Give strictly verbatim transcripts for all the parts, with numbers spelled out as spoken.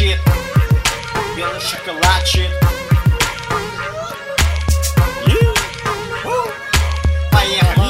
щит, белый шоколадчик. Поехали.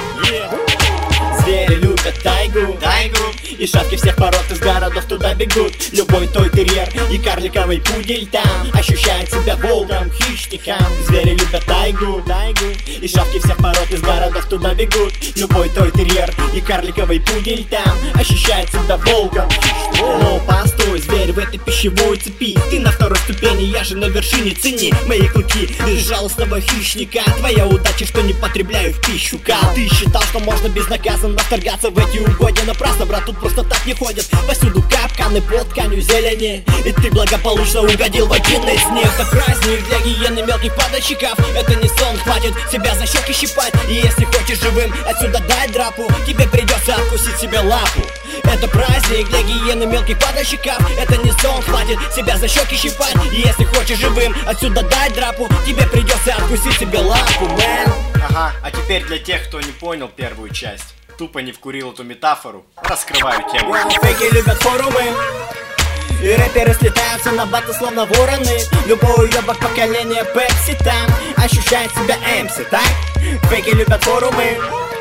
Звери любят тайгу, Тайгу. и шавки всех пород из городов туда бегут. Любой той терьер и карликовый пудель там ощущает себя волком, хищником. Звери любят тайгу, тайгу, и шавки всех пород из городов туда бегут. Любой той терьер и карликовый пудель там ощущает себя волком, хищником. Но постой, зверь в этой пищевой цепи, ты на второй ступени, я же на вершине. Цени мои клыки безжалостного хищника. Твоя удача, что не потребляю в пищу кал. Ты считал, что можно безнаказанно вторгаться в эти угодья, напрасно, брат, тут просто так не ходят. Повсюду капканы под тканью зелени, и ты благополучно угодил в один из них. Это праздник для гиены мелких падальщиков, это не сон, хватит себя за щеки щипать. И если хочешь живым отсюда дать драпу, тебе придется откусить себе лапу. Это праздник для гиены мелких падальщиков, это не сон, хватит себя за щеки щипать. И если хочешь живым отсюда дать драпу, тебе придется откусить себе лапу, мэн. Ага, а теперь для тех, кто не понял первую часть, тупо не вкурил эту метафору, раскрываю тему. Фейки любят форумы, и рэперы слетаются на баты словно вороны. Любой ёбок поколения Пепси там ощущает себя эм си, так? Фейки любят форумы,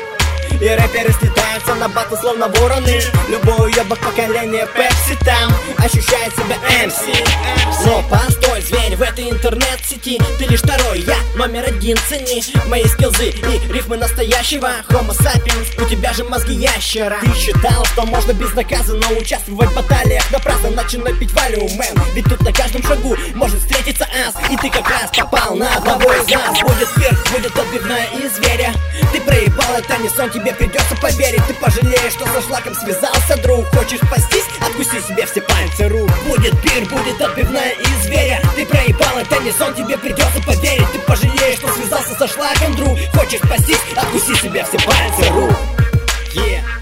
и рэперы слетаются на баты словно вороны. Любой ёбок поколения Пепси там ощущает себя эм си. Но постой, зверь в этой интернет-сети, ты лишь второй, я номер один. Цени мои скиллзы и рифмы настоящего Homo sapiens, у тебя же мозги ящера. Ты считал, что можно безнаказанно участвовать в баталиях, напрасно начинай пить валиум, мэн. Ведь тут на каждом шагу может встретиться ас, и ты как раз попал на одного из нас. Будет пир, будет отбивная из зверя. Ты проебал, это не сон, тебе придется поверить. Ты пожалеешь, что со шлаком связался, друг. Хочешь спастись? Откуси себе все пальцы рук. Будет пир, будет отбивная из зверя. Ты проебал, это не сон, тебе придется поверить. Ты пожалеешь, что связался со шлаком, друг. Хочешь спастись? Откуси себе все пальцы рук. Yeah.